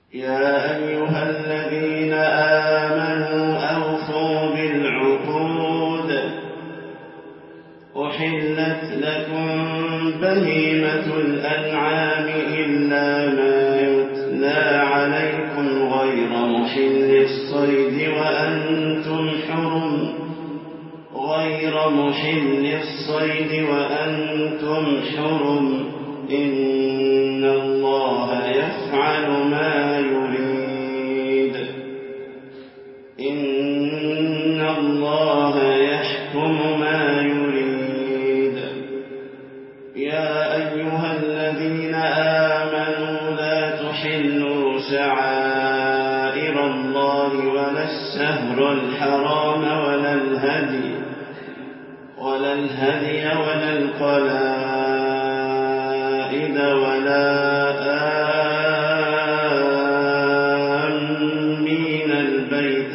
يا أيها الذين آمنوا أوفوا بالعقود أحلت لكم بهيمة الأنعام إلا ما يتلى عليكم غير محل الصيد وأنتم حرم إن الله يفعل ما يريد إن الله يحكم ما يريد يا أيها الذين آمنوا لا تحلوا شعائر الله ولا الشهر الحرام ولا الهدي ولا القلائد ولا آمين البيت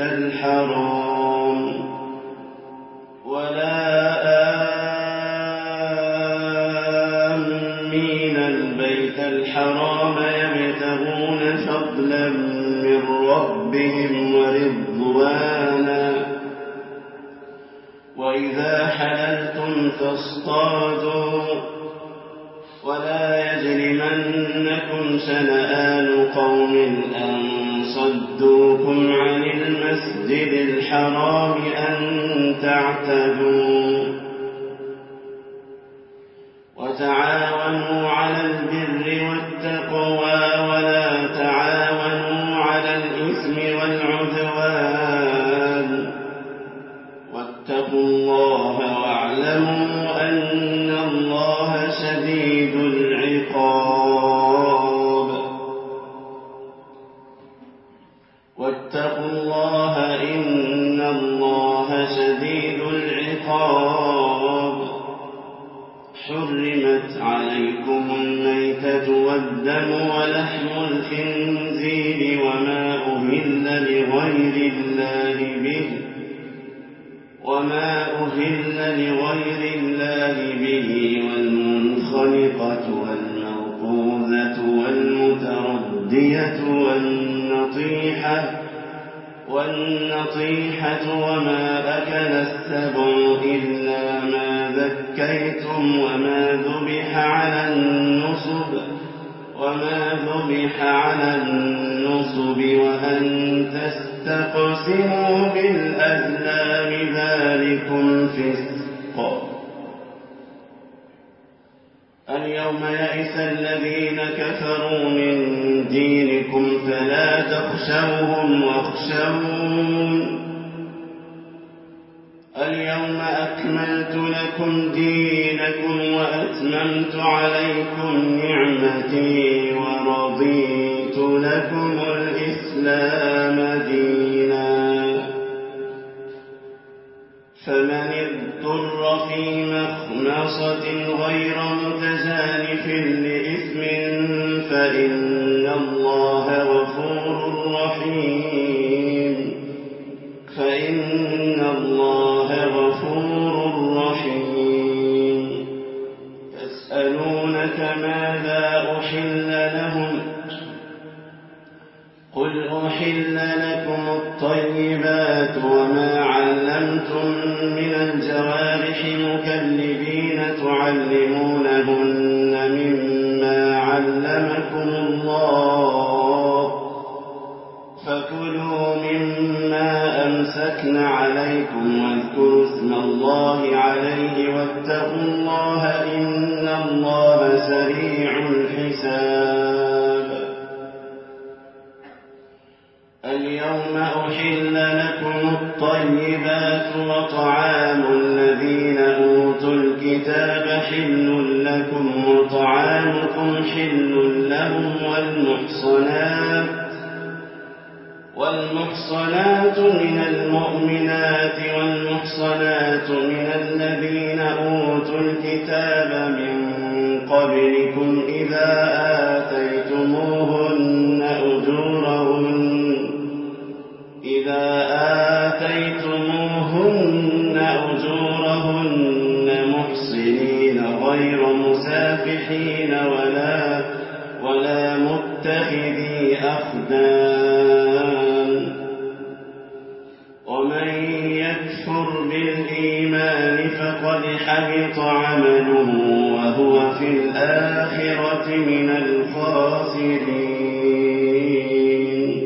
الحرام يبتغون فضلا من ربهم ورضوانا وإذا حللتم فاصطادوا ولا يجرمنكم شنآن قوم أن صدوكم عن المسجد الحرام أن تعتدوا وتعاونوا على البر والتقوى ولا تعاونوا على الإثم والعدوان واتقوا الله واعلموا أن الله شديد العقاب واتقوا الله إن الله شديد العقاب حرمت عليكم الميتة والدم ولحم الخنزير وما أهل لغير الله به والمنخنقة والموقوذة والمتردية والنطيحة وما أكل السبع إلا ما ذكيتم وما ذبح على النصب وأن تستقسموا بالأزلام ذلكم فسق اليوم يئس الذين كفروا من دينكم فلا تخشوهم واخشون اليوم أكملت لكم دينكم وأتممت عليكم نعمتي ورضيت لكم الإسلام دينا فمن اضطر في مخمصة غير متجانف لإثم فإن الله غفور رحيم يسألونك ماذا أحل لهم قل أحل لكم الطيبات وما علمتم من الجوارح مكلبين تعلمونهن مما علمكم الله فكلوا مما أمسكن عليكم واذكروا اسم الله عليه واتقوا الله إن الله سريع الحساب اليوم أحل لكم الطيبات وطعام الذين أوتوا الكتاب حل لكم وطعامكم حل لهم والمحصنات من المؤمنات والمحصنات من الذين أوتوا الكتاب من قبلكم إذا آتيتموهن أجورهن محصنين غير مسافحين ولا متخذي الأخدان ومن يكفر بالإيمان فقد حبط عمله وهو في الآخرة من الخاسرين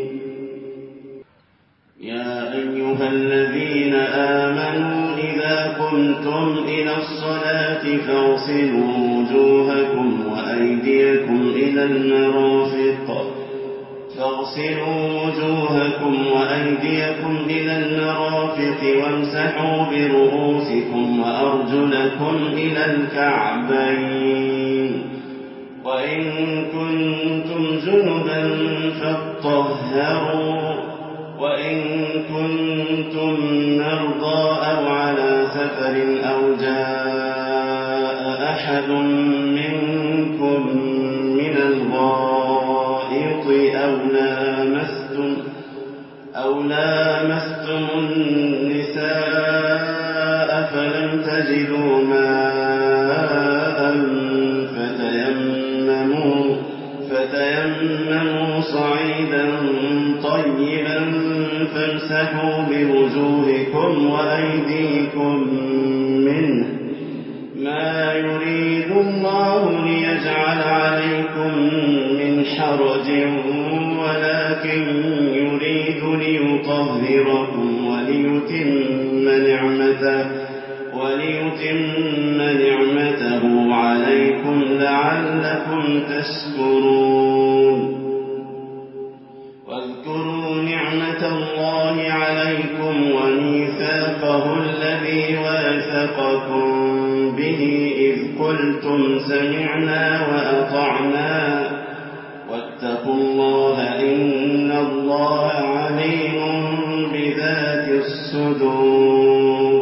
يا أيها الذين آمنوا إذا قمتم إلى الصلاة فاغسلوا وجوهكم وأيديكم إلى المرافق وامسحوا برؤوسكم وأرجلكم إلى الكعبين وإن كنتم جنبا فاطهروا وإن كنتم مرضى أو على سفر أو جاء أحد منكم من الغائط أو لامستم النساء فلم تجدوا ماء فتيمموا صعيدا طيبا فامسحوا بوجوهكم وأيديكم منه ما يريد الله ليجعل عليكم من حرج ولكن يريد ليطهركم وليتم نعمته عليكم لعلكم تشكرون واذكروا نعمة الله عليكم وميثاقه الذي واثقكم به إذ قلتم سمعنا وأطعنا واتقوا الله إن الله عليم بذات الصدور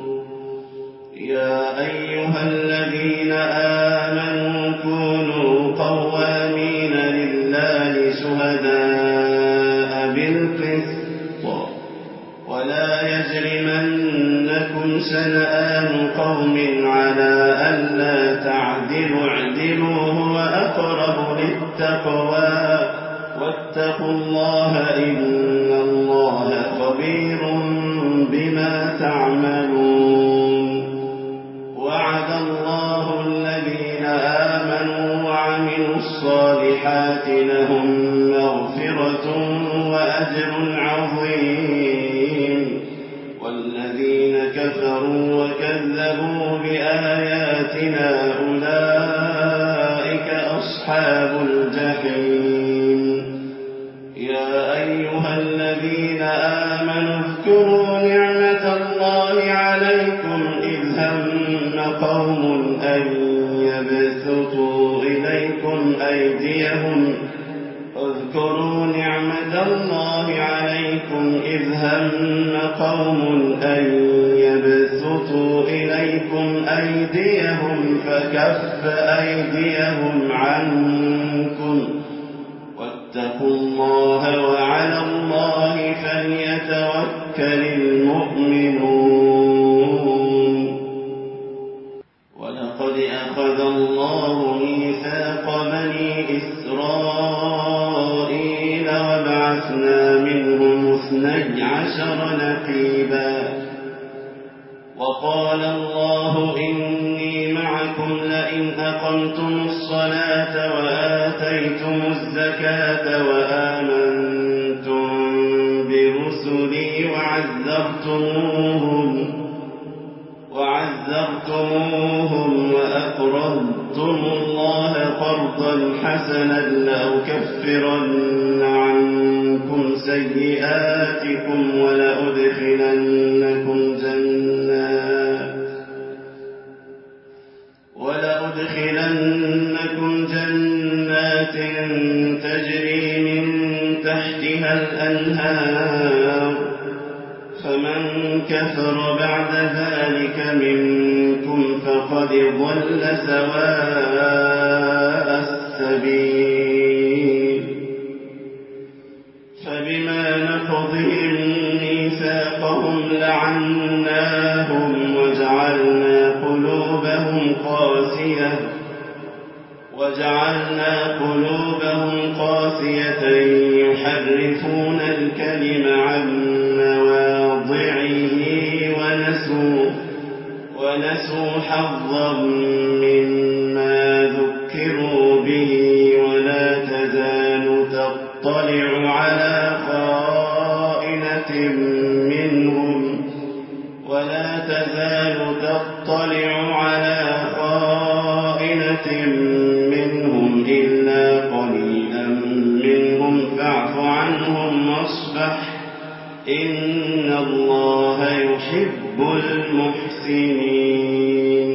يا أيها الذين آمنوا كونوا قوامين لله شهداء بالقسط ولا يجرمنكم شنآن قوم على ألا تعدلوا اعدلوا هو أقرب للتقوى واتقوا الله إن الله خبير بما تعملون وعد الله الذين آمنوا وعملوا الصالحات لهم مغفرة وأجر عظيم والذين كفروا وكذبوا بآياتنا أولئك أصحاب الجحيم يا أيها الذين آمنوا اذكروا نعمة الله عليكم إذ هم قوم أن يبسطوا إليكم أيديهم اذكروا نعمة الله عليكم إذ هم قوم أن يبسطوا إليكم أيديهم فكف أيديهم عنكم واتقوا الله وعلى الله فليتوكل المؤمنون ولقد أخذ الله ميثاق بني إسرائيل وبعثنا منهم 12 نقيبا وقال الله إني معكم لئن أقمتم الصلاة وآتيتم الزكاة وآمنتم برسلي وعزرتموهم وأقرضتم الله قرضا حسنا لأكفرن عنكم سيئاتكم ولأدخلنكم جنات تجري من تحتها الأنهار فمن كفر بعد ذلك منكم فقد ضل سواء السبيل فبما نقضهم ميثاقهم لعناهم وجعلنا قلوبهم قاسية يحرفون الكلم عن مواضعه ونسوا حظا مما ذكروا به ولا تزال تطلع على خائنة منهم إلا قليلا منهم فاعف عنهم واصفح إن الله يحب المحسنين.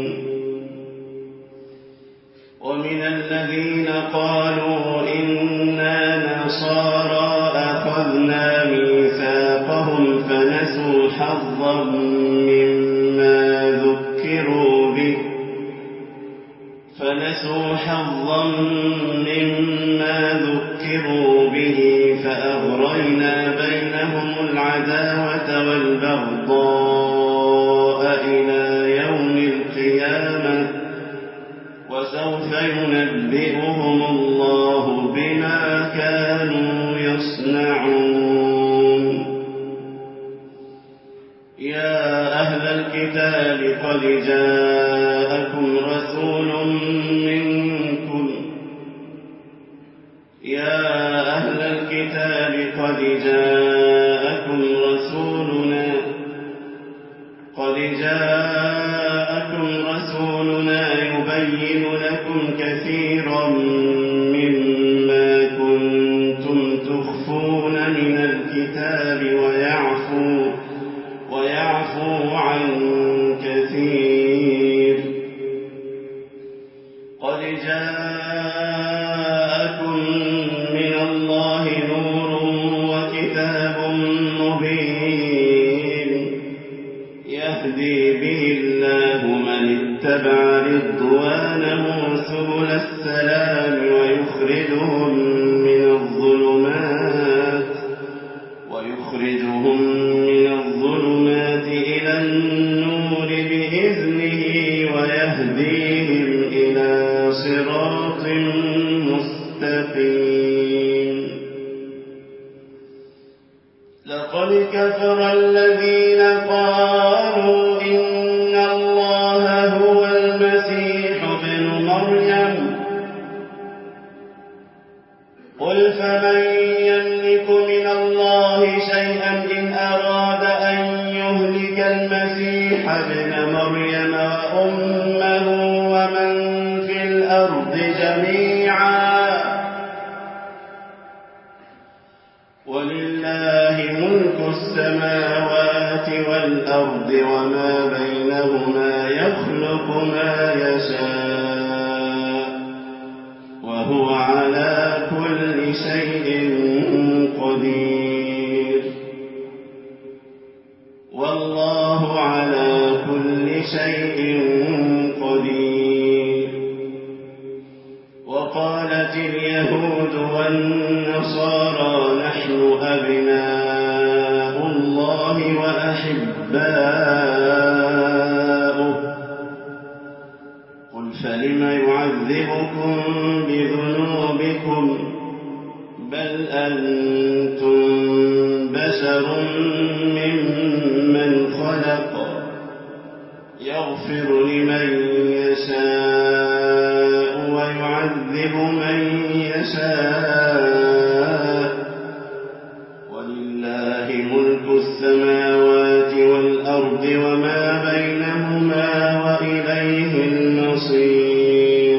ومن الذين قالوا إنا نصارى أخذنا ميثاقهم فنسوا حظا مما ذكروا به فأغرينا بينهم العداوة والبغضاء إلى يوم القيامة وسوف ينبئهم الله بما كانوا يصنعون. يا أهل الكتاب قد جاءكم رسولنا يبين لكم كثيرا مما كنتم تخفون من الكتاب ويعفو عن كثير. قد جاءكم من الله نور وكتاب مبين يهدي به الله من اتبع رضوانه سبل السلام ويخرجهم من الظلمات إلى النور بإذنه ويهديهم إلى صراط مستقيم. لقد كفر الذين قالوا إن الله هو المسيح ابن مريم قل فمن يملك من الله شيئا إن أراد أن يهلك المسيح ابن مريم وأمه ومن في الأرض جميعا ولله ملك السماوات والأرض وما بينهما يخلق ما يشاء وهو على كل شيء قدير والله على كل شيء قدير. وقالت اليهود والنصارى نحن أبناء الله وأحباؤه قل فلم يعذبكم بذنوبكم بل أنتم بشر ممن خلق يغفر لمن يشاء ويعذب من يشاء ولله ملك السماوات والأرض وما بينهما وإليه المصير.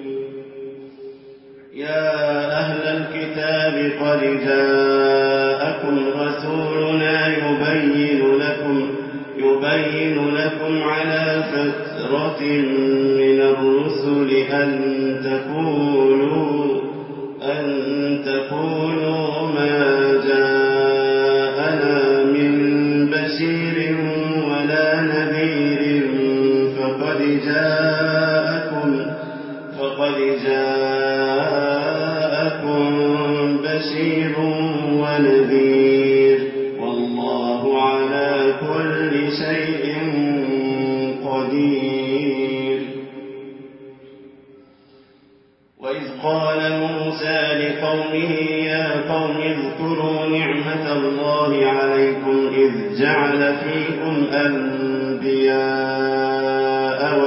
يا أهل الكتاب قد جاءكم رسولنا يبين لكم على فترة من الرسل أن تقولوا ما جاءنا من بشير ولا نذير فقد جاءكم بشير ونذير والله على كل شيء قدير. وإذ قال موسى لقومه يا قوم اذكروا نعمة الله عليكم إذ جعل فيكم أنبياء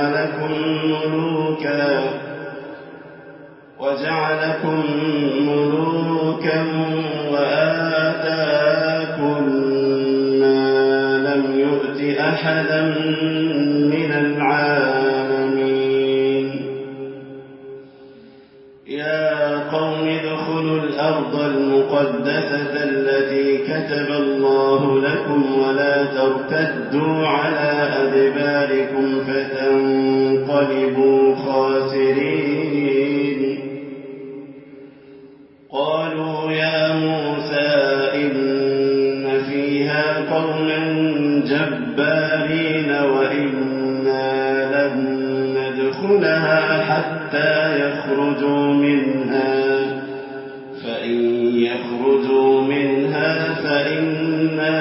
وجعلكم ملوكا وآتاكم ما لم يؤت أحدا من العالمين يا قوم ادخلوا الأرض المقدسة التي كتب الله لكم ولا ترتدوا على أدباركم فتنقلبوا خاسرين قالوا يا موسى إن فيها قوما جبارين وإنا لن ندخلها حتى يخرجوا منها فإن يخرجوا منها فإنا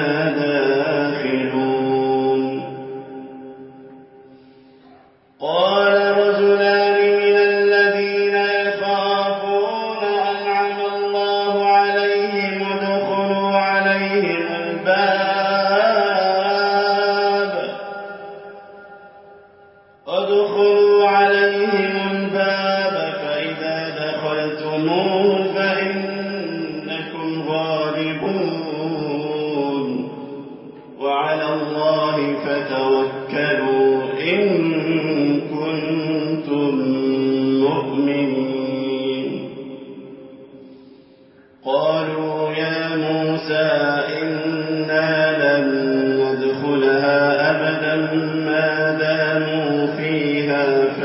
داخلون قال رجلان من الذين يخافون أنعم الله عليهم ادخلوا عليهم الباب فإذا دخلتموه فإنكم غالبون وعلى الله فتوكلوا إن كنتم مؤمنين قالوا يا موسى إنا لن ندخلها أبدا ما داموا فيها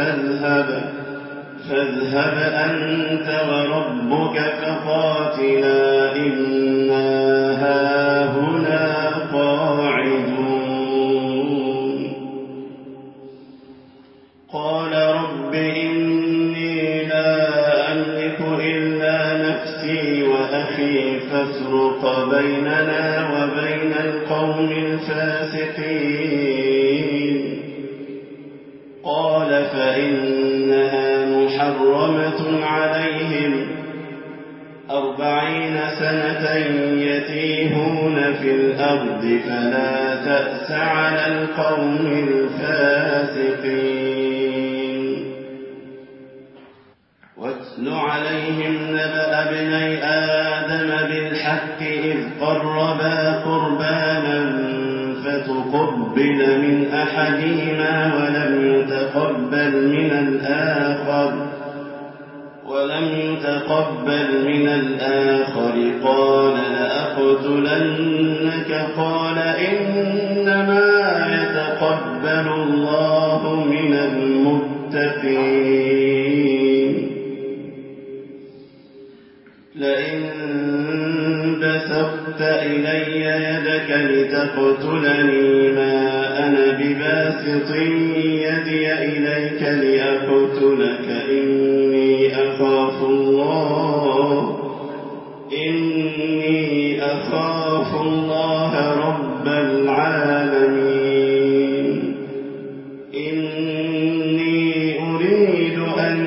فاذهب أنت وربك فقاتلا إنا هاهنا قاعدون قال رب إني لا أملك إلا نفسي وأخي فافرق بيننا وبين القوم الفاسقين قال فإنها محرمة عليهم 40 سنة يتيهون في الأرض فلا تأس على القوم الفاسقين واتل عليهم نبأ ابني آدم بالحق إذ قربا قربانا فتقبل من أحدهما ولم يتقبل من الآخر قال لأقتلنك قال إنما يتقبل الله من المتقين لئن بسطت إلي يدك لتقتلني ما أنا بباسط يدي إليك لأقتلك إني أخاف الله رب العالمين إني أريد أن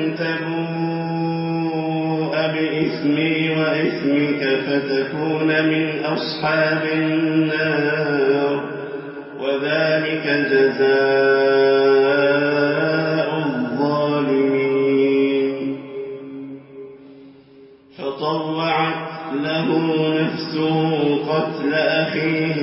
تبوء بإثمي وإثمك فتكون من أصحاب النار وذلك جزاء الظالمين فطوعت له نفسه قتل أخيه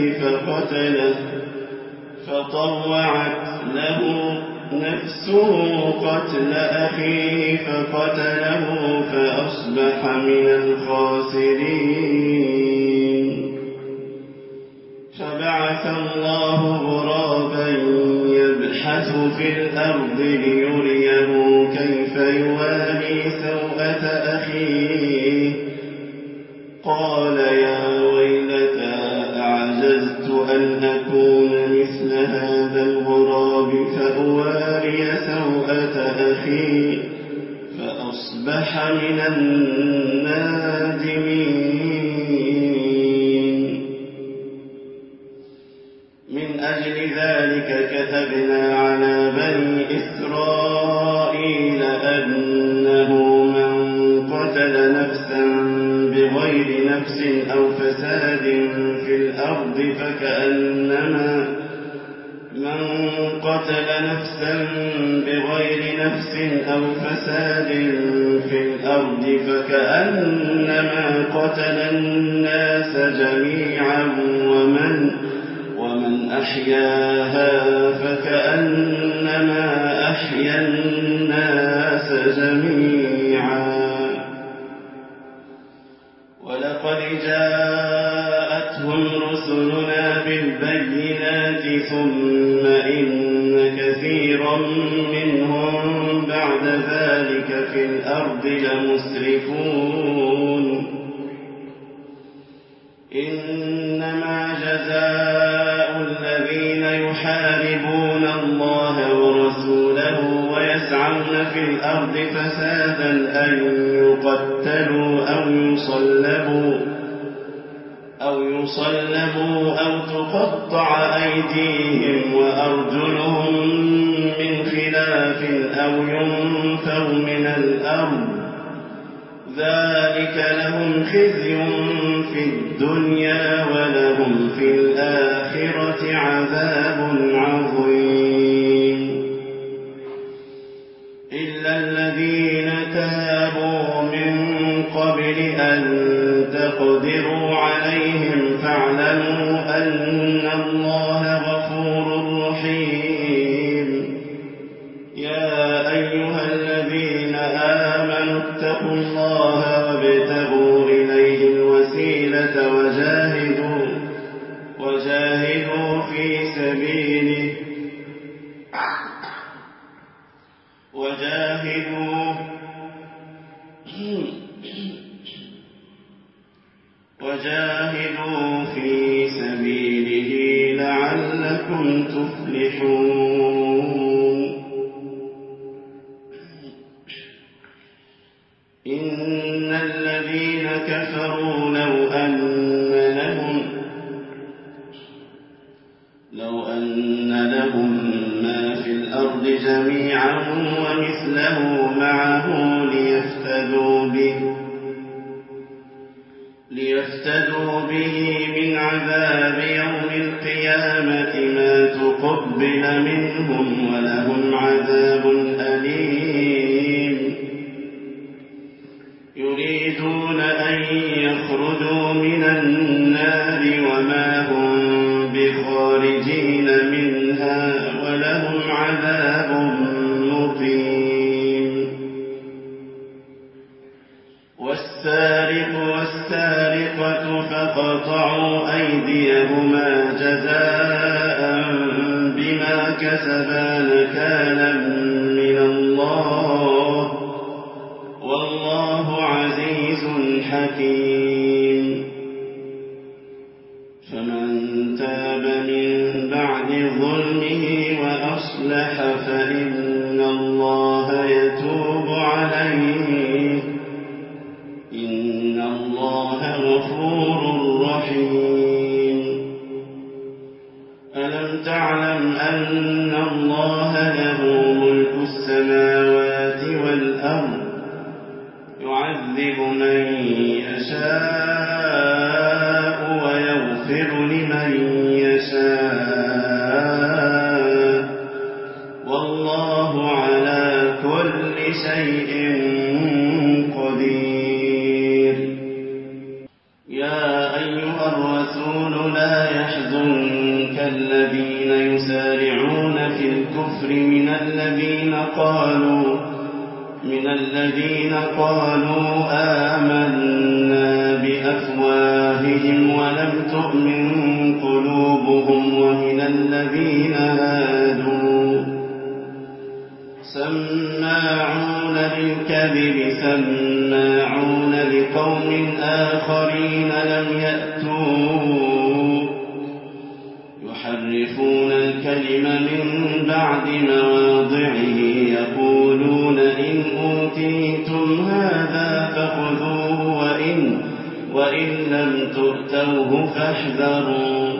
فقتله فأصبح من الخاسرين فبعث الله غرابا يبحث في الأرض ليريه كيف يواري سوءة أخيه قال يا ويلتى أعجزت أن أكون مثل هذا الغراب فأواري سوءة أخي فأصبح من النادمين من أجل ذلك كتبنا على بني إسرائيل أنه من قتل نفسا بغير بغير نفس أو فساد في الأرض من قتل نفسا بغير نفس أو فساد في الأرض فكأنما قتل الناس جميعا ومن أحياها فكأنما أحيا الناس جميعا. ولقد جاءتهم رسلنا بالبينات ثم إن كثيرا منهم بعد ذلك في الأرض لمسرفون. إنما جزاء الذين يحاربون الله ورسوله ويسعون في الأرض فسادا أن يقتلوا أو يصلبوا أو تقطع أيديهم وأرجلهم من خلاف أو ينفوا من الأرض ذلك لهم خزي في الدنيا ولهم في الآخرة عذاب عظيم. إلا الذين تابوا من قبل أن تقدروا عليهم فاعلموا أن الله غفور رحيم. يا أيها الذين آمنوا اتقوا الله وابتغوا إليه الوسيلة وجاهدوا في سبيله لعلكم تفلحون. إن الذين كفروا لو أن لهم ما في الأرض جميعا ومثله معه ليفتدوا به من عذاب يوم القيامة ما تقبل منهم ولهم عذاب أليم. يريدون أن يخرجوا من النار وما هم بخارجين منها ولهم عذاب مقيم. والسارق والسارقة فقطعوا أيديهما جزاء بما كسبا نكالا من الله والله عزيز حكيم. فمن تاب من بعد ظلمه وأصلح فإن الله يتوب عليه إن الله غفور رحيم. ألم تعلم أن الله له ملك السماوات والأرض يعذب من يشاء ويغفر لمن يشاء والله على كل شيء قدير. يا أيها الرسول لا يحزنك الذين يسارعون في الكفر من الذين قالوا آمنا بأفواههم ولم تؤمن قلوبهم ومن الذين هادوا سماعون للكذب سماعون لقوم آخرين لم يأتوا يحرفون الكلم من بعد مواضعه يقولون إن أوتيتم هذا فخذوه وإن لم تؤتوه فاحذروا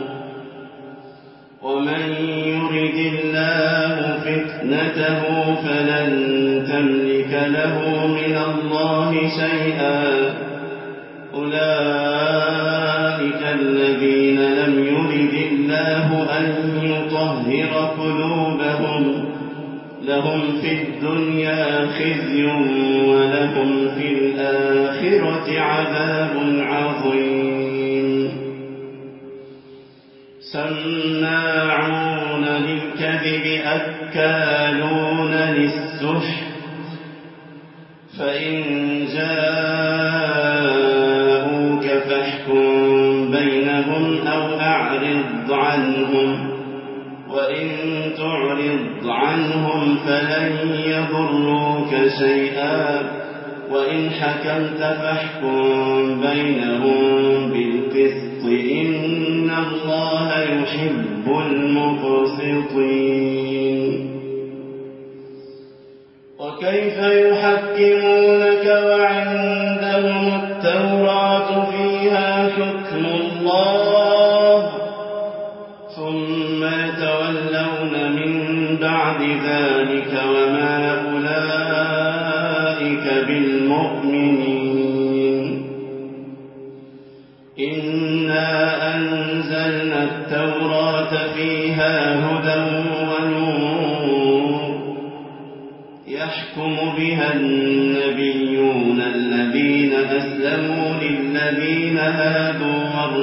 ومن يرد الله فتنته فلن تملك له من الله شيئا أولئك الذين لم يرد الله أن يطهر قلوبهم لهم في الدنيا خزي ولهم في الآخرة عذاب عظيم سماعون للكذب أكالون للسحت فإن جاءوك فاحكم بينهم أو أعرض عنهم وإن تعرض عنهم فلن يضروك شيئا وإن حكمت فاحكم بينهم بالقسط إن الله يحب المقسطين وكيف يحكمونك وعندهم التوراة فيها حكم الله ثم يتولون من بعد ذلك وما أولئك بالمؤمنين إنا أنزلنا التوراة فيها هدى ونور يحكم بها النبيون الذين أسلموا للذين هادوا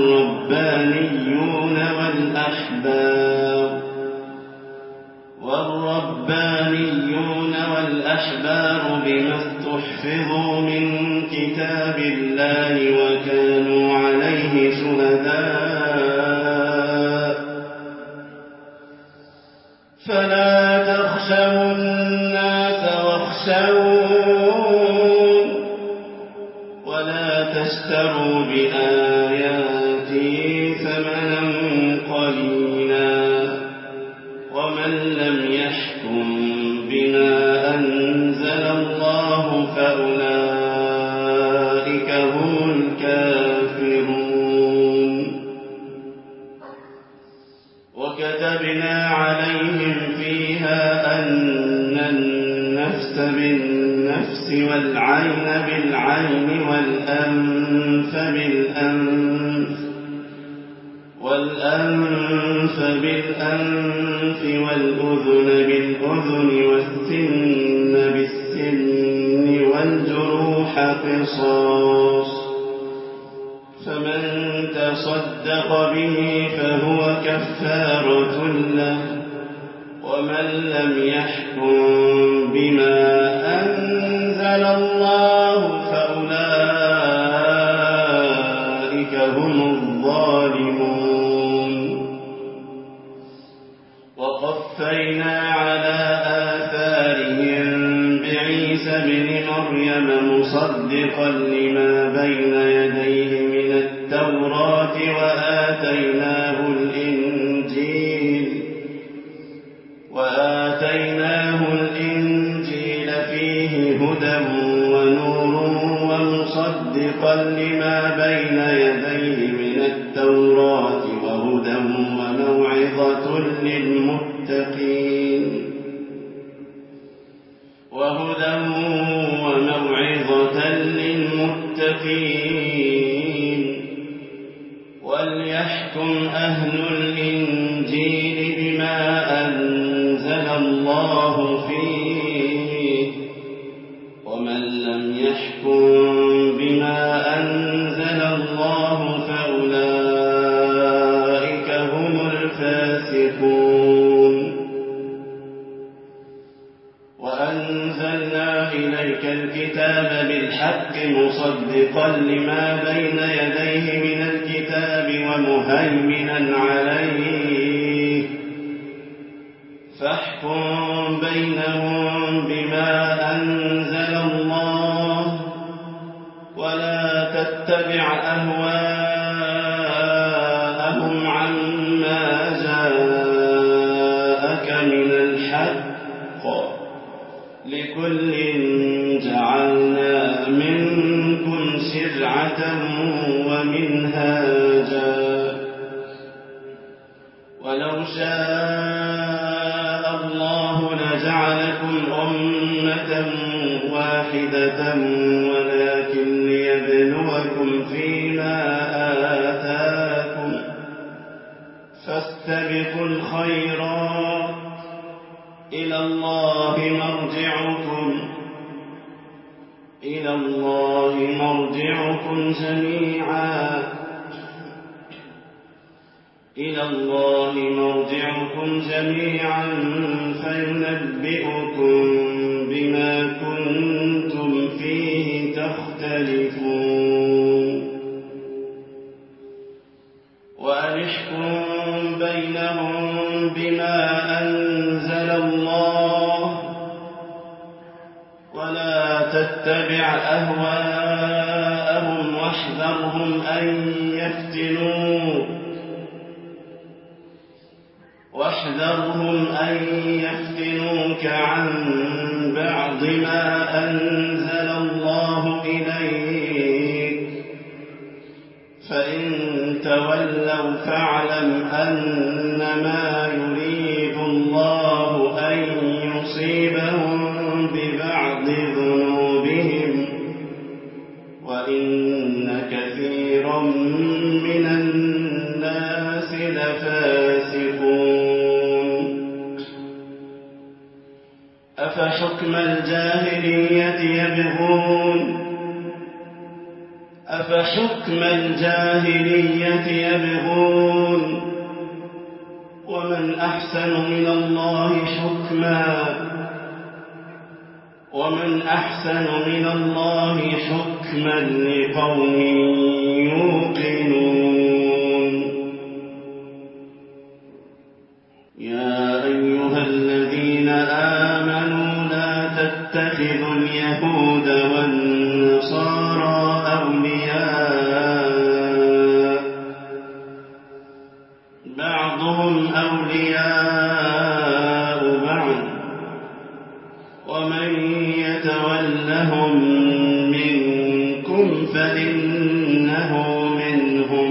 والربانيون والأحبار بما استحفظوا من كتاب الله وكانوا عليه شهداء فلا تخشوا الناس واخشون ولا تشتروا بآياتي ثمنا قليلا ومن لم يحكم بما أنزل الله فأولئك هم الكافرون وكتبنا عليهم فيها أن النفس بالنفس والعين بالعين والأنف بالأنف والأذن بالأذن والسن بالسن والجروح قصاص فمن تصدق به فهو كفارة له ومن لم يحكم بما أنزل الله فأولئك هم الظالمون وقفينا على آثارهم بعيسى ابن مريم مصدقا لما بين يديه من التوراة وآتيناه الإنجيل فيه هدى ونور ومصدقا لما بين يديه من التوراة وهدى وموعظة للمتقين وليحكم أهل الإنجيل بما أنزل الله فيه ومن لم يحكم بما أنزل الله فأولئك هم الفاسقون وأنزلنا إليك الكتاب بالحق مصدقا لما بين يديه من الكتاب ومهيمنا عليه فاحكم بينهم بما أنزل الله ولا تتبع أهواءهم عما جاءك من الحق لكل جعلنا منكم شرعة ومنهاجا ولو شاء الله لجعلكم أمة واحدة ولكن ليبلوكم فيما خيرا إلى الله مرجعكم جميعا فينبئكم بما كنتم فيه تختلفون وأنحكم بينهم بما أنزل الله ولا تتبع أهواءهم واحذرهم أن يفتنوك عن بعض ما أنزل الله إليك فإن تولوا فاعلم أنما يريد الله أن يصيبهم ببعض ذنوبهم وإن كثيرا من الناس لفاسقون أفحكم الجاهلية يبغون ومن أحسن من الله حكما لقوم يوقنون يا أيها الذين آمنوا لا تتخذوا اليهود والنصارى أولياء بعضهم أولياء بعض ومن يتولهم منكم فإنه منهم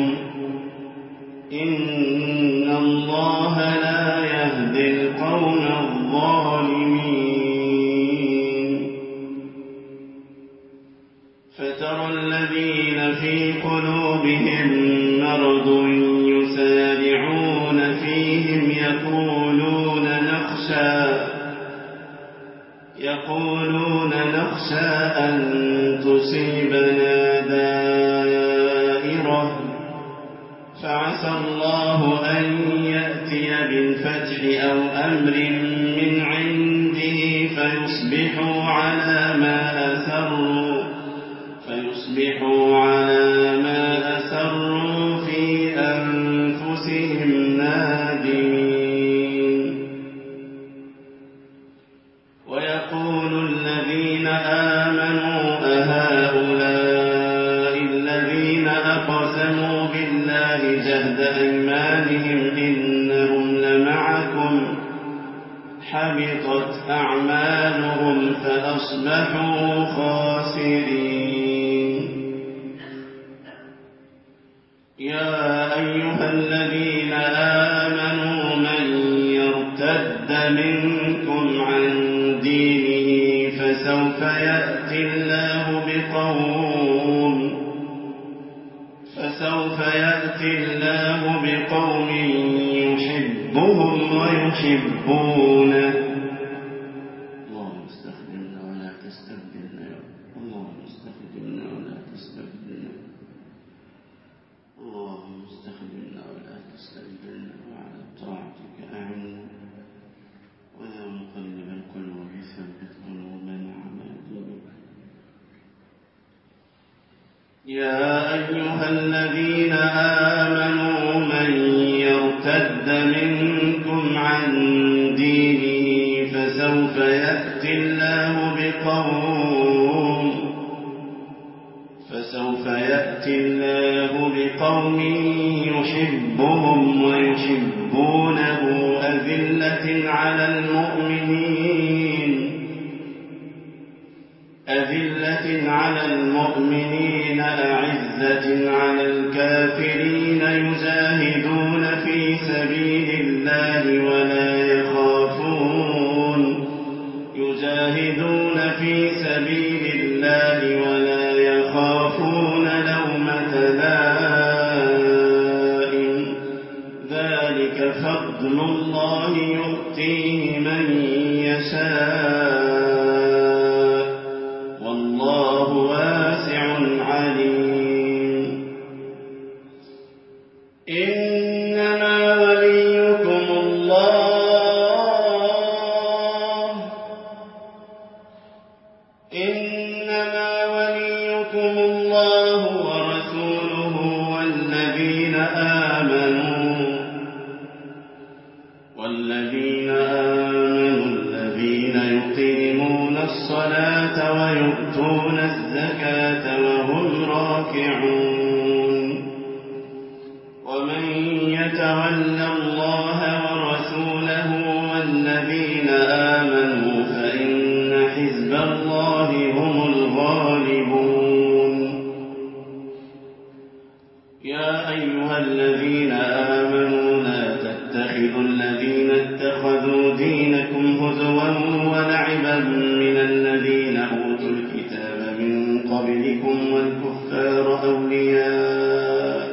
إن الله لا يهدي القوم الظالمين فترى الذين في قلوبهم مرض يسارعون فيهم يقولون نخشى أن تصيبنا دائرة فعسى الله أن يأتي بالفتح أو أمر من عنده فيصبحوا على ما أسروا في أنفسهم نادمين ويقول الذين آمنوا أهؤلاء الذين أقسموا بالله جهد أيمانهم إنهم لمعكم حبطت أعمالهم فأصبحوا خاسرين يا أيها الذين آمنوا من يرتد منكم عن دينه فسوف يأتي الله بقوم يحبهم ويحبونه اللهم استخدمنا ولا تستبدلنا اللهم استخدمنا ولا تستبدلنا اللهم استخدمنا ولا تستبدلنا وعلى طاعتك أعنا ويا مقلب القلوب ثبت قلوبنا على دينك يا أيها الذين آمنوا من يرتد منكم عن دينه فسوف يأتي الله بقوم يحبهم ويحبونه أذلة على المؤمنين أعزة على الكافرين يجاهدون في سبيل الله ولا يخافون لومة لائم ذلك فضل فضل الله يؤتيه من يشاء والله واسع عليم. إنما وليكم الله ورسوله والذين آمنوا الذين يقيمون الصلاة ويؤتون الزكاة وهم راكعون. ومن يتول الله ورسوله والذين آمنوا فإن حزب الله هم الغالبون. يا أيها الذين آمنوا لا تتخذوا الذين اتخذوا دينكم هزوا ولعبا من الذين أوتوا الكتاب من قبلكم والكفار أولياء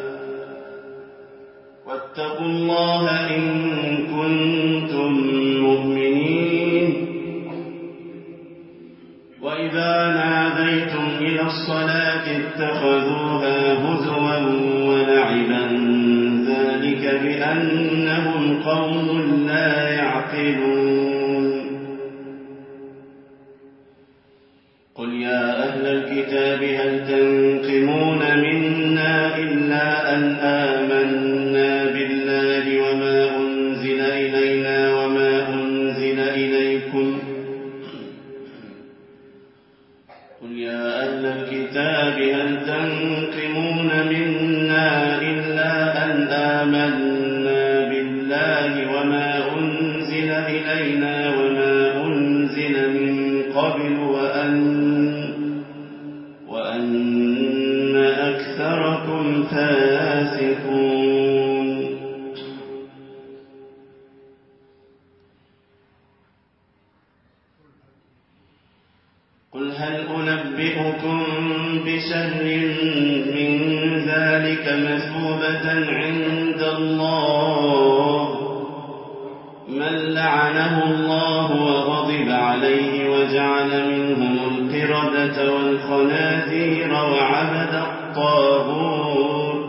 واتقوا الله إن كنتم مؤمنين. وإذا ناديتم إلى الصلاة اتخذوها هزوا ولعبا ذلك بأنهم قوم لا يعقلون. قل يا أهل الكتاب هل تنقمون منا إلا أن آمنا بالله وما أنزل إلينا وما أنزل إليكم. قل يا أهل الكتاب هل تنقمون منا إلا أن آمنا بالله وما أنزل إلينا وما أنزل من قبل وأن أكثركم فاسقون. قل هل أنبئكم بشر من ذلك مثوبة عند الله من لعنه الله وغضب عليه وجعل منهم القردة والخنازير وعبد الطاغوت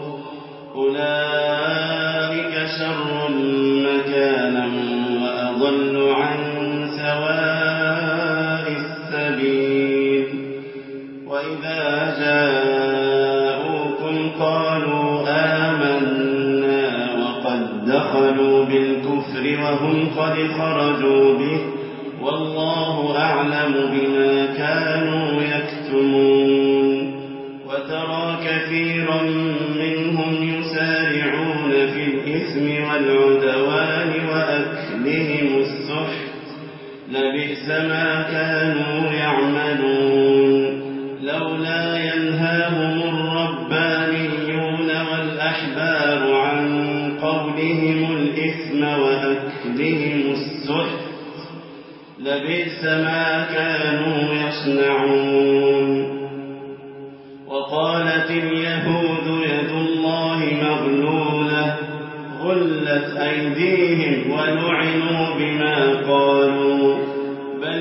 أولئك شر مكانا وأضل عن سواء السبيل. وإذا جاءوكم قالوا آمنا وقد دخلوا بالكفر وهم قد خرجوا به والله أعلم بما كانوا يكتمون. وترى كثيرا منهم يسارعون في الإثم والعدوان وأكلهم السحت لبئس ما كانوا يعملون. لولا ينهاهم الربانيون والأحبار عن قولهم الإثم وأكلهم السحت لبئس ما كانوا يصنعون. وقالت اليهود يد الله مغلولة غلت أيديهم ولعنوا بما قالوا بل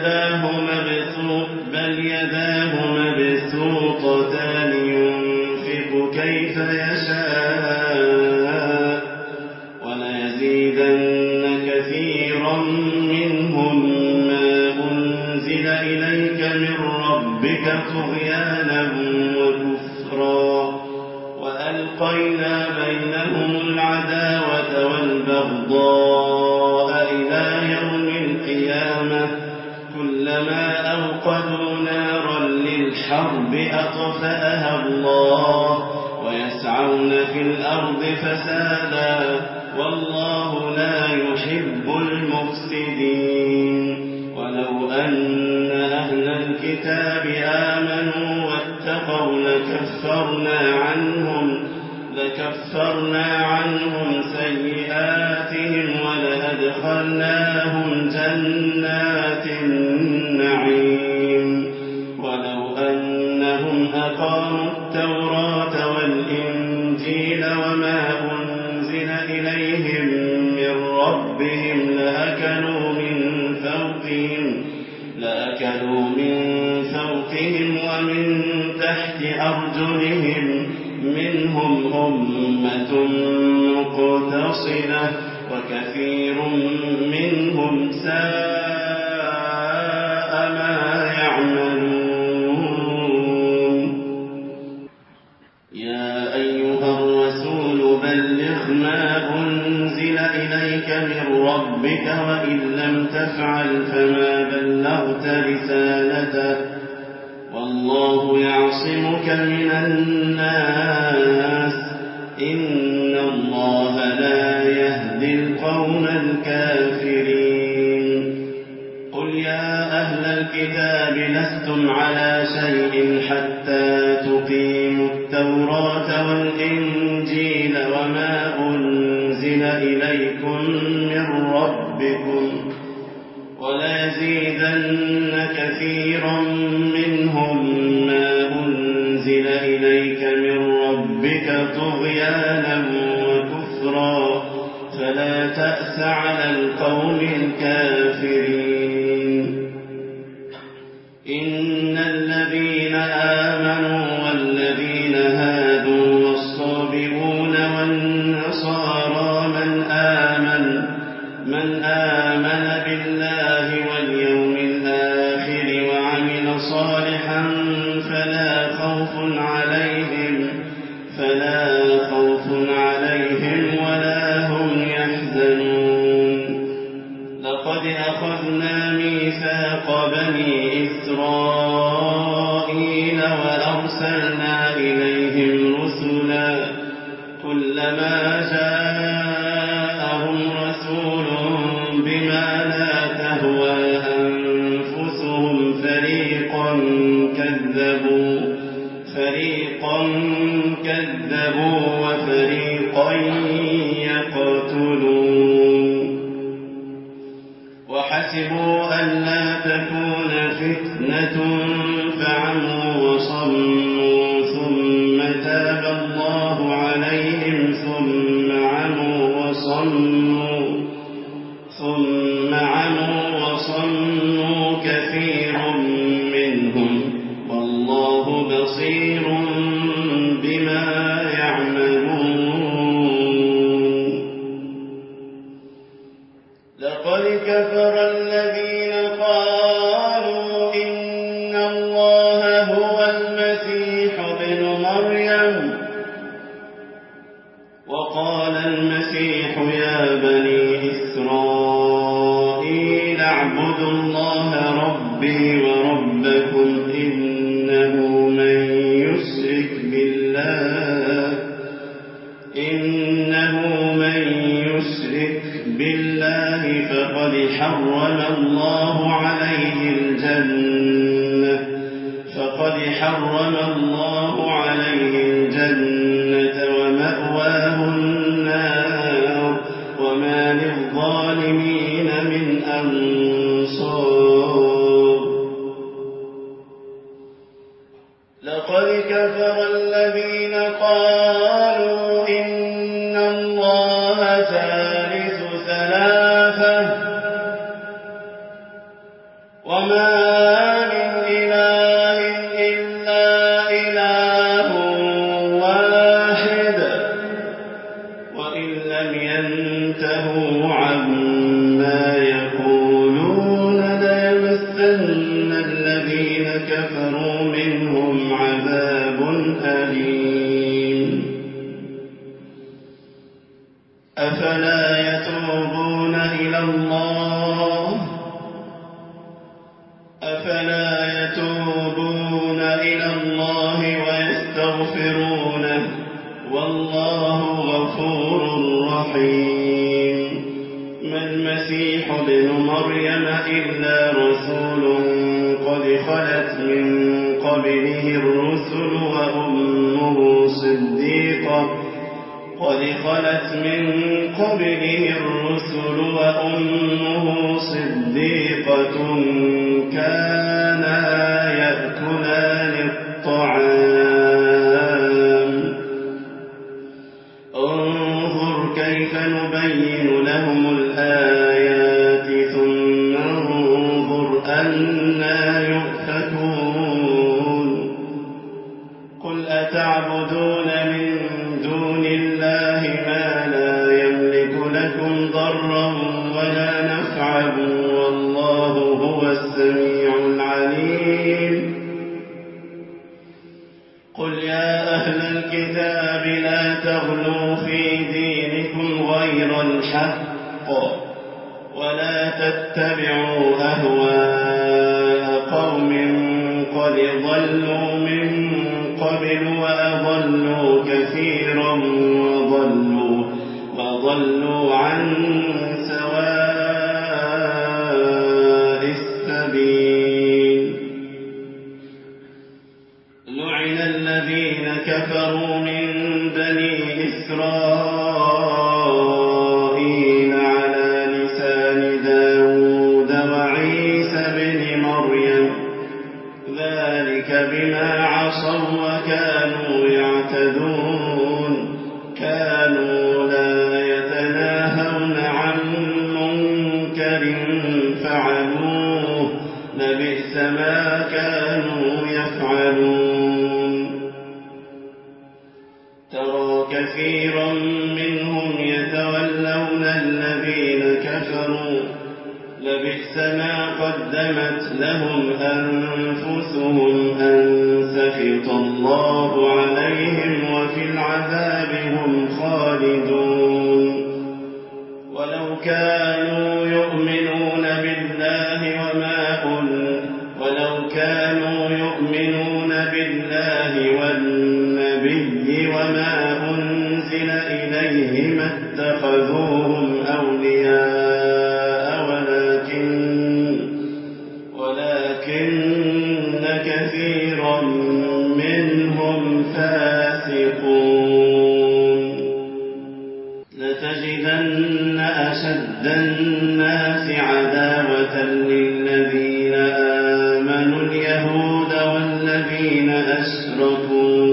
يداه مبسوطتان ينفق كيف يشاء وليزيدن كثيرا منهم ما أنزل إليك من ربك طغيانا وكفرا وألقينا بينهم العداوة والبغضاء إلى يوم القيامة كلما أوقدوا نارا للحرب أطفأها الله ويسعون في الأرض فسادا والله لا يحب المفسدين. ولو أن أهل الكتاب آمنوا واتقوا لكفرنا عنهم سيئاتهم ولأدخلناهم جنات النعيم. ولو أنهم أقاموا التوراة والإنجيل وما أنزل إليهم من ربهم لأكلوا من فوقهم ومن تحت أرجلهم منهم أمة مقتصدة وكثير منهم ساء ما يعملون. يا أيها الرسول بلغ ما أنزل إليك من ربك وإن لم تفعل فما بلغت رسالته والله يعصمك من الناس إن الله لا يهدي القوم الكافرين. قل يا أهل الكتاب لستم على شيء حتى تقيموا التوراة والإنجيل وما أنزل إليكم من ربكم وليزيدن كثيرا منهم ما أنزل إليك من ربك طغيانا وكفرا فلا تأس على القوم الكافرين. إن الذين آمنوا والذين هادوا والصابئون والنصارى من آمن بالله واليوم الآخر وعمل صالحا فلا خوف عليهم ولا هم يحزنون. لقد أخذنا ميثاق بني إسرائيل وأرسلنا إليهم رسلا كلما جاءهم رسول بما لا تهوى أنفسهم فريقا كذبوا وفريقا يقتلون. وحسبوا ألا تكون فتنة فعموا وصموا ثم تاب الله عليهم ثم عموا وصموا كثير منهم والله بصير بما يعملون. لقد كفر الذين قالوا إن الله هو المسيح ابن مريم وقال المسيح يا بني إسرائيل اعبدوا الله ربي وربكم إنه من يشرك بالله فقد حرم الله عليه الجنة ومأواه النار وما للظالمين من أنصار. لقد كفر الذين قالوا إن الله ثالث ثلاثة وما من إله إلا إله واحد وإن لم ينتهوا عما يقولون ليمسن الذين كفروا منهم عذاب أليم. أفلا يتوبون إلى الله ويستغفرونه والله غفور رحيم. ما المسيح ابن مريم إلا رسول قد خلت من قبله الرسل وأمه صديقة كانا يأكلان الطعام. انظر كيف نبين لهم الآيات ثم انظر أنا يؤفكون قل أتعبدون من دون الله ما لا يملك لكم ضرا ولا نفعا والله هو السميع العليم قل يا أهل الكتاب لا تغلوا في دينكم غير الحق ولا تتبعوا أهواء قوم قد ضلوا من قبل وأضلوا كثيرا وضلوا عن سواء السبيل لعن الذين كفروا من بني إسرائيل على لسان داود وعيسى بن مريم ذلك بما عصوا وكانوا يعتدون كانوا لا يتناهون عن منكر فعلوه لبئس ما كانوا يفعلون ترى كثيرا منهم يتولون الذين كفروا لبئس ما قدمت لهم أنفسهم أن سخط الله عليهم وفي العذاب هم خالدون ولو كانوا يؤمنون بالله والنبي وما أنزل إليه ما اتخذوهم أولياء ولكن كثيرا منهم فاسقون لتجدن أشد الناس عداوة للذين آمنوا اليهود والذين أشركوا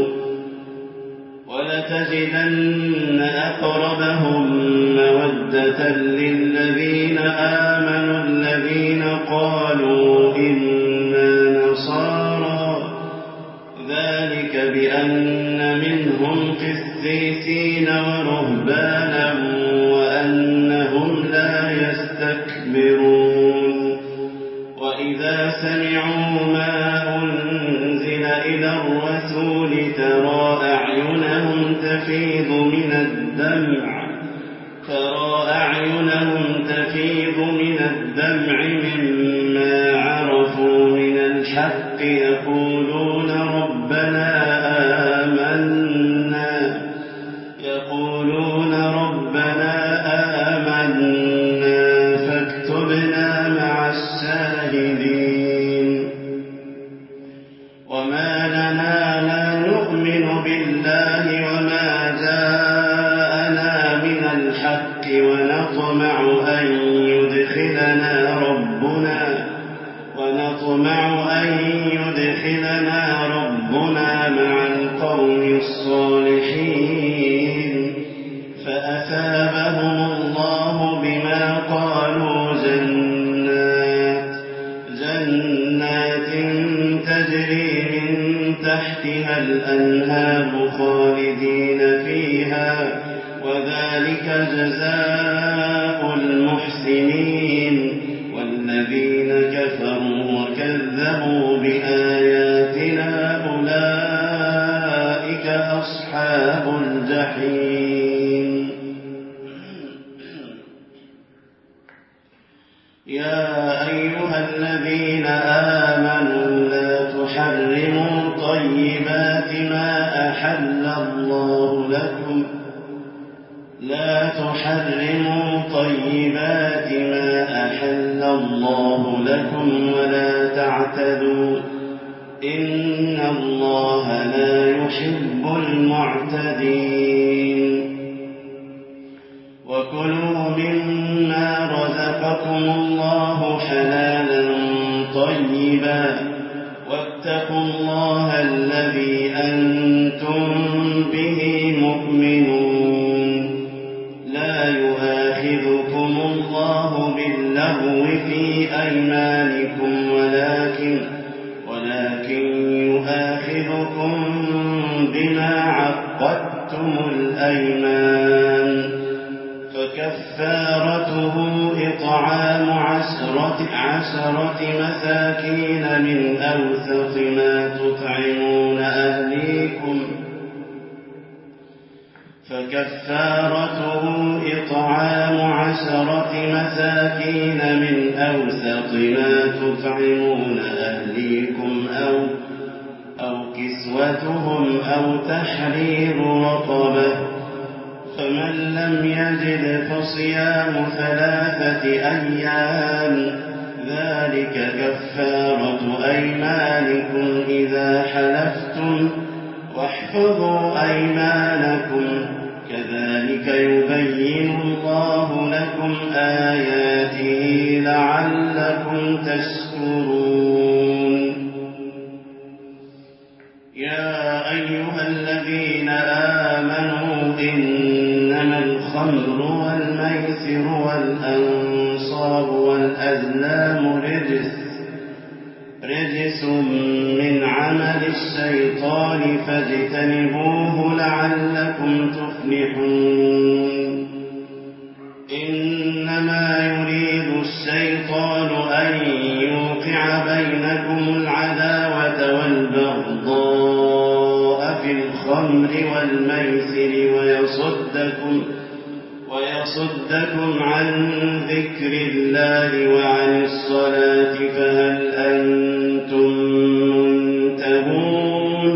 ولتجدن أقربهم مودة للذين آمنوا الذين قالوا إنا نصارى ذلك بأن منهم قسيسين ورهبانا وأنهم لا يستكبرون وإذا سمعوا ما أنزل إلى الرسول ترى أعينهم تفيض من الدمع مما عرفوا من الحق يقولون ربنا آمنا فاكتبنا مع الشاهدين وما لنا لا نؤمن بالله وما جاءنا من الحق ونطمع أن يدخلنا ربنا مع القوم الصالحين فأثابهم الله بما قالوا جنات تجري من تحتها الأنهار خالدين فيها وذلك جزاء المحسنين والذين كفروا وكذبوا بآياتنا أولئك أصحاب الجحيم يا أيها الذين آمنوا لا تحرموا طيبات ما أحل الله لكم ولا تعتدوا إن الله لا يحب المعتدين وكلوا مما رزقكم الله حلالا طيبا واتقوا الله الذي أنتم به مؤمنون بينكم الأيمان فكفارته إطعام عشرة مساكين من أوسط ما تطعمون أهليكم أو كسوتهم أو تحرير رقبة فمن لم يجد فصيام 3 أيام ذلك كفارة أيمانكم إذا حلفتم واحفظوا أيمانكم كذلك يبين الله لكم آياته لعلكم تشكرون يا أيها الذين آمنوا إنما الخمر والميسر والأنصاب والأزلام رجس من عمل الشيطان فاجتنبوه لعلكم تفلحون إنما يريد الشيطان أن يوقع بينكم العداوة والبغضاء في الخمر والميسر ويصدكم عن ذكر الله وعن الصلاة فهل أنتم منتهون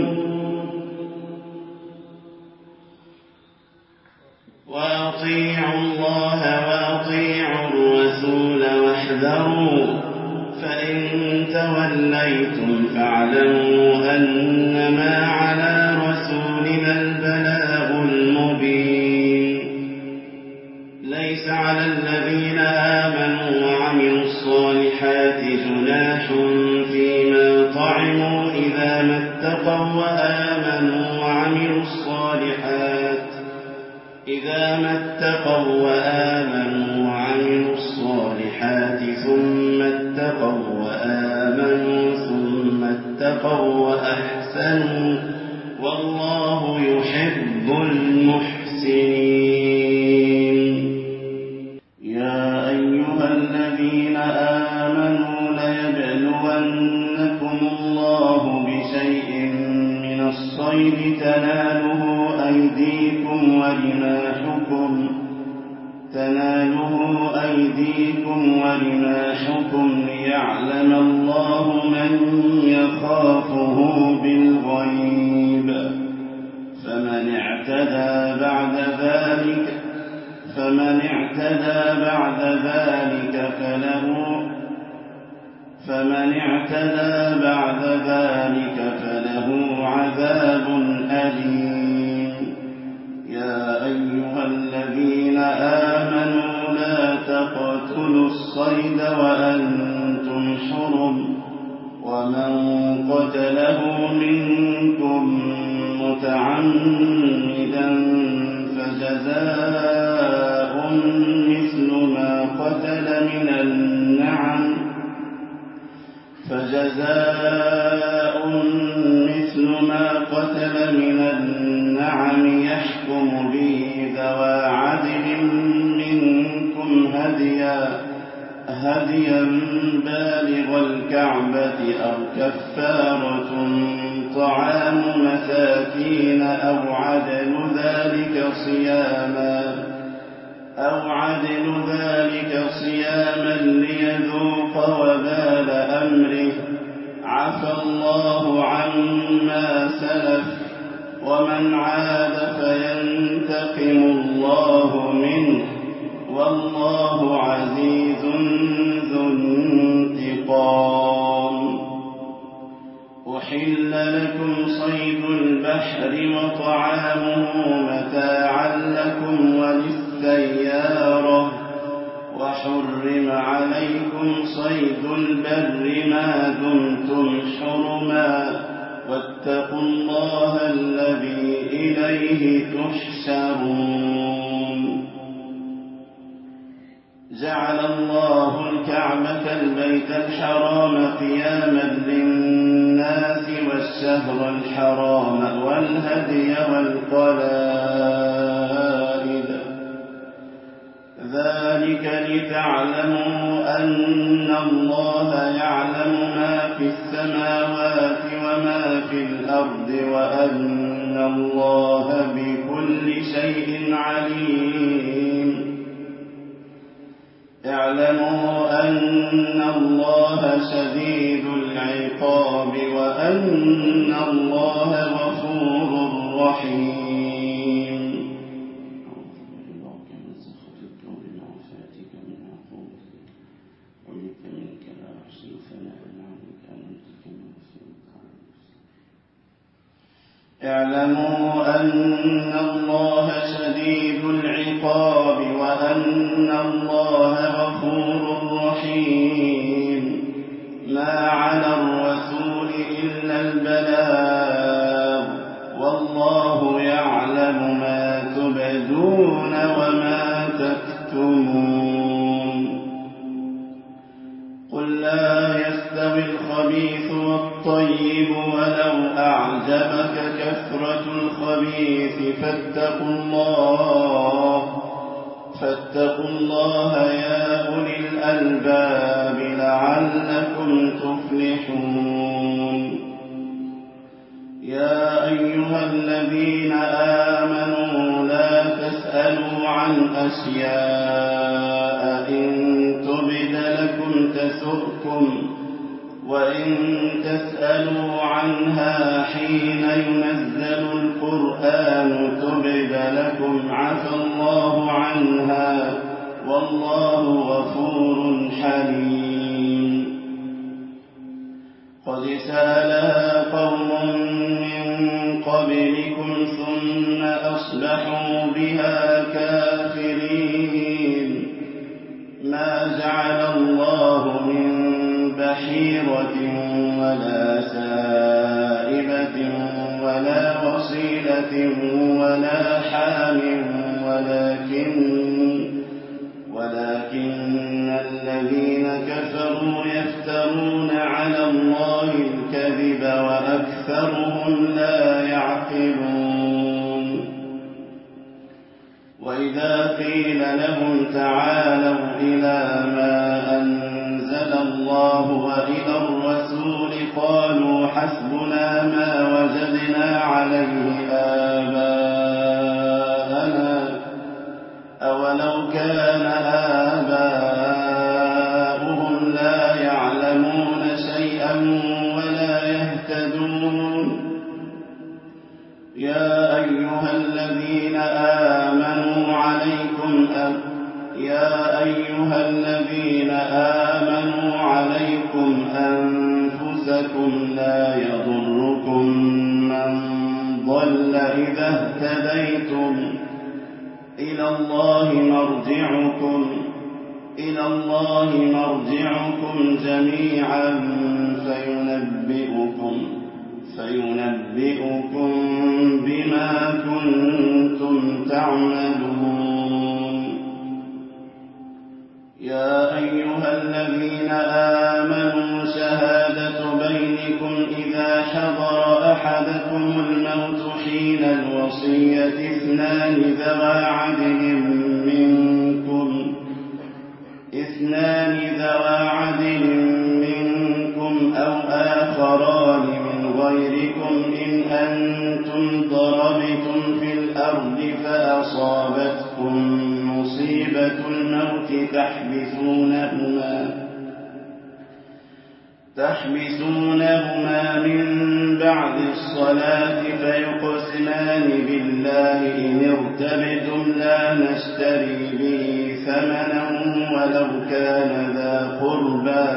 وأطيعوا الله وأطيعوا الرسول واحذروا فإن توليتم فاعلموا أنما على رسولنا البلاغ المبين ليس على الذين آمنوا وعملوا الصالحات جناح فيما طعموا إذا ما اتقوا وآمنوا وعملوا الصالحات ثم اتقوا وأحسنوا والله يحب المحسنين يا أيها الذين آمنوا ليبلونكم الله بشيء من الصيد تناله أيديكم ورماحكم ليعلم الله من يخافه بالغيب فمن اعتدى بعد ذلك فله عذاب أليم يا أيها الذين آمنوا لا تقتلوا الصيد وأنتم حرم ومن قتله منكم متعمدا فجزاء مثل ما قتل من النعم يحكم به ذوى عدل منكم هديا بالغ الكعبة أو كفارة طعام مساكين أو عدل ذلك صياما ليذوق وبال أمره عفى الله عما سلف ومن عاد فينتقم الله منه والله عزيز ذو انتقام أحل لكم صيد البحر وطعامه متاعا لكم وللسيارة وحرم عليكم صيد البر ما دمتم حرما واتقوا الله الذي إليه تحشرون جعل الله الكعبة البيت الحرام قياما للناس والشهر الحرام والهدي والقلائد شيء عليم. اعلموا أن الله شديد العقاب وأن الله غفور رحيم. اعلموا أن الله شديد العقاب وأن الله غفور رحيم. ما على الرسول إلا البلاغ والله يعلم ما تبدون وما تكتمون. قل لا يستوي الخبيث والطيب ولو أعجبك كثرة الخبيث فاتقوا الله يا أولي الألباب لعلكم تفلحون. يا أيها الذين آمنوا لا تسألوا عن أشياء إن تبد لكم تسؤكم وإن تسألوا عنها حين ينزل القرآن تبد لكم عفى الله عنها والله غفور حليم. قد سألها قوم من قبلكم ثم أصبحوا بها كافرين. ما جعل الله من بحيرة ولا سائبة ولا وصيلة ولا حام ولكن الذين كفروا يفترون على الله الكذب وأكثرهم لا يعقلون. وإذا قيل لهم تعالوا إلى ما أنزل الله وإلى الرسول قالوا حسبنا ما وجدنا عليه آباءنا أولو كان آباؤهم لا يعلمون شيئا ولا يهتدون. يا أيها الذين آمنوا عليكم أنفسكم لا يضركم من ضل إذا اهتديتم. إلى الله مرجعكم جميعا فينبئكم بما كنتم تعملون. يا أيها الذين آمنوا شهادة بينكم إذا حضر أحدكم الموت حين الوصية اثنان ذوى عدل منكم أو آخران من غيركم إن أنتم ضربتم في الأرض فأصابتكم مصيبة الموت تحبسونهما من بعد الصلاة فيقسمان بالله إن ارتبتم لا نشتري به ثمنا ولو كان ذا قربى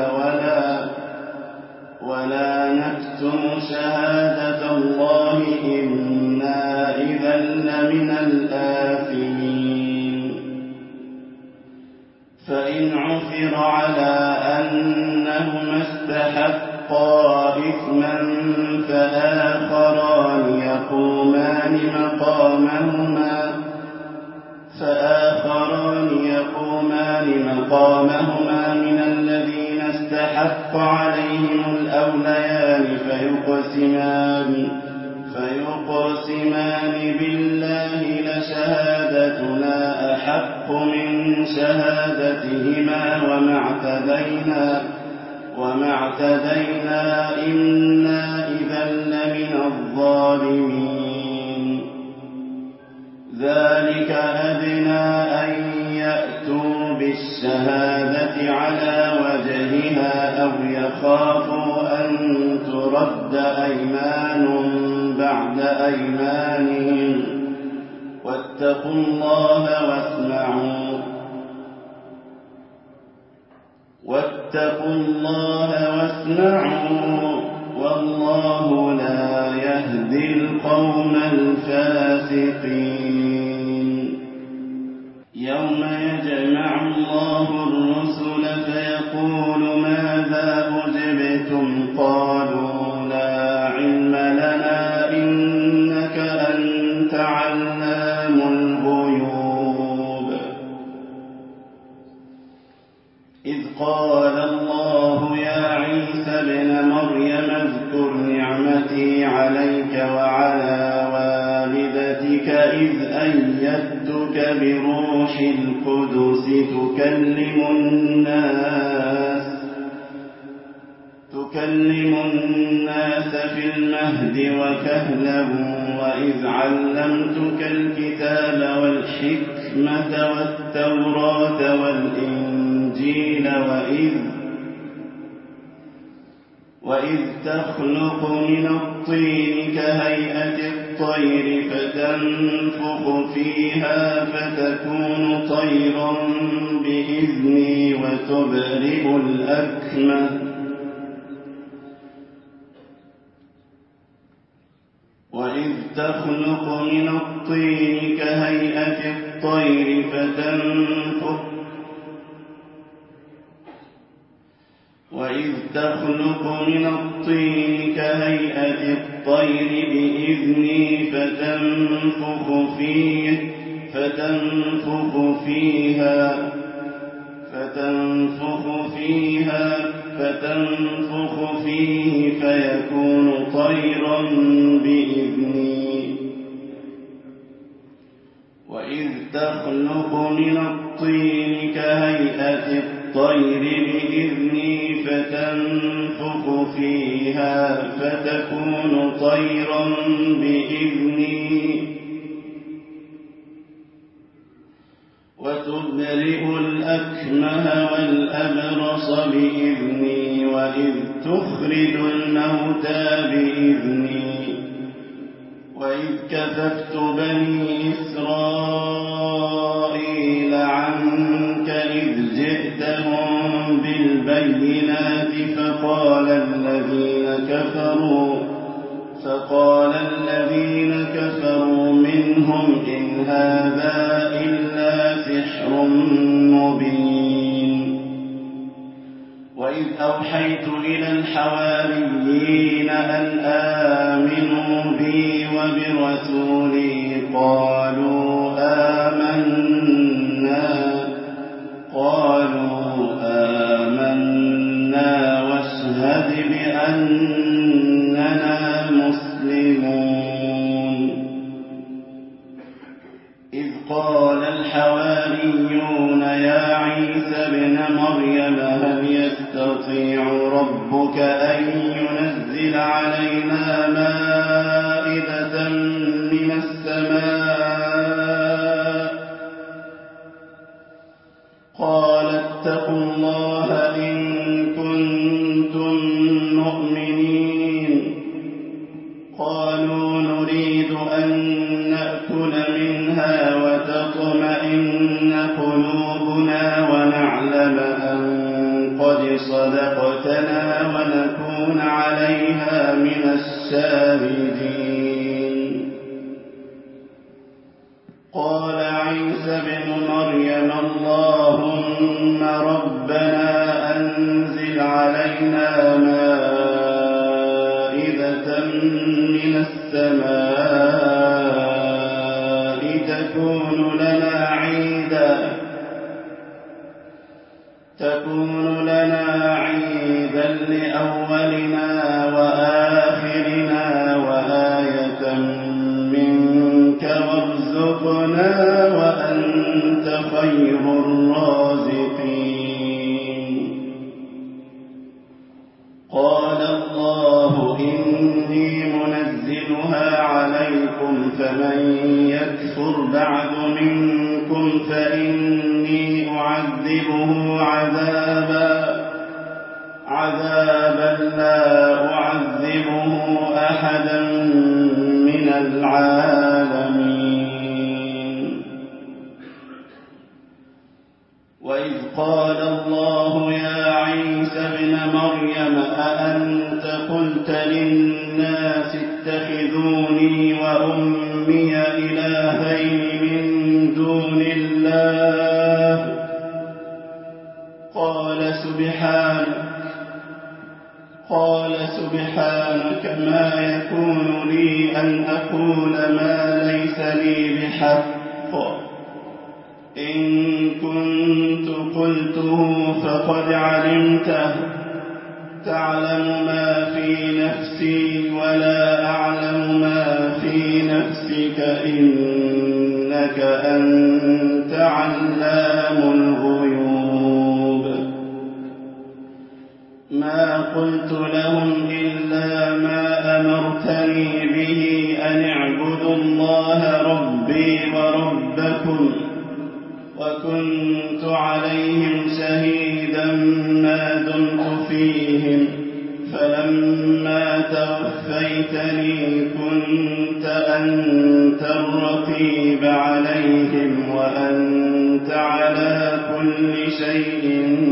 ولا نكتم شهادة الله إنا إذا لمن الآثمين. فإن عثر على أنهما استحقا إثما فآخران يقومان مقامهما من الذين استحق عليهم الأوليان فيقسمان بالله لشهادتنا أحق من شهادتهما وما اعتدينا إنا إذا لمن الظالمين. ذلك أدنى أن يأتوا بالشهادة على وجهها أو يخافوا أن ترد أيمان بعد أيمانهم واتقوا الله واسمعوا والله لا يهدي القوم الفاسقين يوم يجمع الله الرسل فيقول ماذا أجبتم قالوا لا علم لنا إنك أنت علام الغيوب إذ قال الله يا عيسى ابن مريم اذكر نعمتي عليك وعلى والدتك إذ أيدتك بروح القدس تكلم الناس في المهد وكهلا وإذ علمتك الكتاب والحكمة والتوراة والإنجيل وإذ تخلق من الطين كهيئة الطير فتنفخ فيها فتكون طيرا بإذني وتبرئ فتنفخ فيه فيكون طيرا بإذني وإذ تخلق من الطين كهيئة الطير بإذني فتنفخ فيها فتكون طيرا بإذني وتبرئ الأكمه والأبرص بإذني وإذ تخرج الموتى بإذني وإذ كففت بني إسرائيل عنك إذ جئتهم بالبينات فقال الذين كفروا منهم إن هذا إلا سحر مبين وإذ أوحيت إلى الحواريين أن آمنوا بي وبرسولي قالوا آمنا واشهد بأننا مسلمون إذ قال الحواريون يا عيسى ابن مريم هل يستطيع ربك أن ينزل علينا مائدة من السماء قال اتقوا الله إن كنتم مؤمنين قالوا نريد أن نأكل منها وتطمئن قلوبنا ونعلم أن قد صدقتنا ونكون عليها من الشاهدين قال عيسى ابن مريم اللهم ربنا أنزل علينا مائدة من السماء تكون لنا عيدا لأولنا وآخرنا وآية منك وارزقنا وأنت خير الرازقين قال الله إني منزلها عليكم فمن يكفر يكفر بعد منكم فإني أعذبه عذابا لا أعذبه أحدا من العالمين. وإذ قال الله يا عيسى ابن مريم أأنت قلت للناس اتخذوني وأمي إلهين من دون الله قال سبحانك ما يكون لي أن أقول ما ليس لي بحق إن كنت قلته فقد علمته تعلم ما في نفسي ولا أعلم ما في نفسك إنك أنت علام الغيوب. ما قلت لهم إلا ما أمرتني به أن اعبدوا الله ربي وربكم وكنت عليهم شهيدا ما دمت فيهم فلما توفيتني كنت أنت الرقيب عليهم وأنت على كل شيء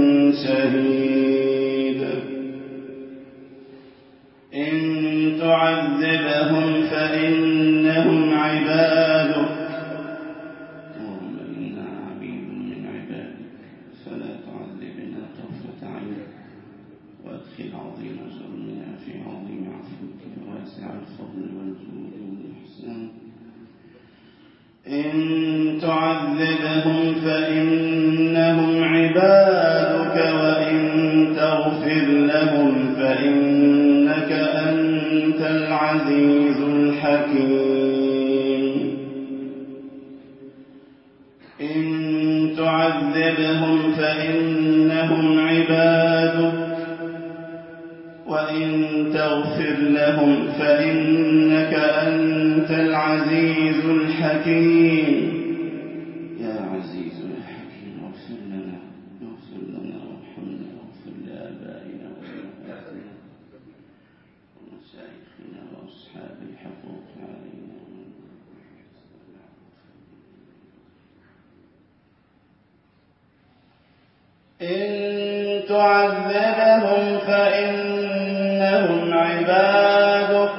شهيد. إن تعذبهم فإنهم عبادك عظيم جرمنا في عظيم عفوك واسع الفضل والجود والإحسان. إن تعذبهم فإنهم عبادك وإن تغفر لهم فإنك أنت العزيز الحكيم. إن تعذبهم فإنهم عبادك وإن تغفر لهم فإنك أنت العزيز الحكيم. يا عزيز يا حكيم اغفر لنا وارحمنا واغفر لآبائنا وأمهاتنا ومشايخنا وأصحاب الحقوق علينا. إن تعذبهم فإنهم عبادك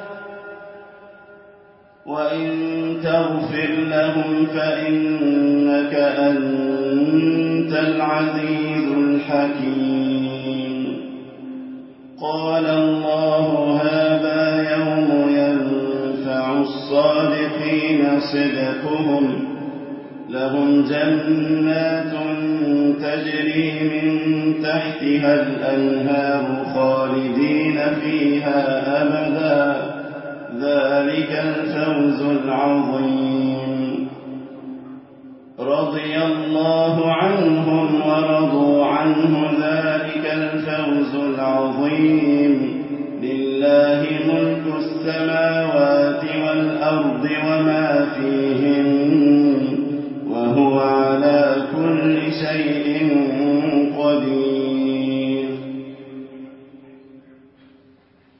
وإن تغفر لهم فإنك أنت العزيز الحكيم. قال الله هذا يوم ينفع الصادقين صدقهم لهم جنات تجري من تحتها الأنهار خالدين فيها أبدا ذلك الفوز العظيم. رضي الله عنهم ورضوا عنه ذلك الفوز العظيم. لله ملك السماوات والأرض وما فيهن وهو على كل شيء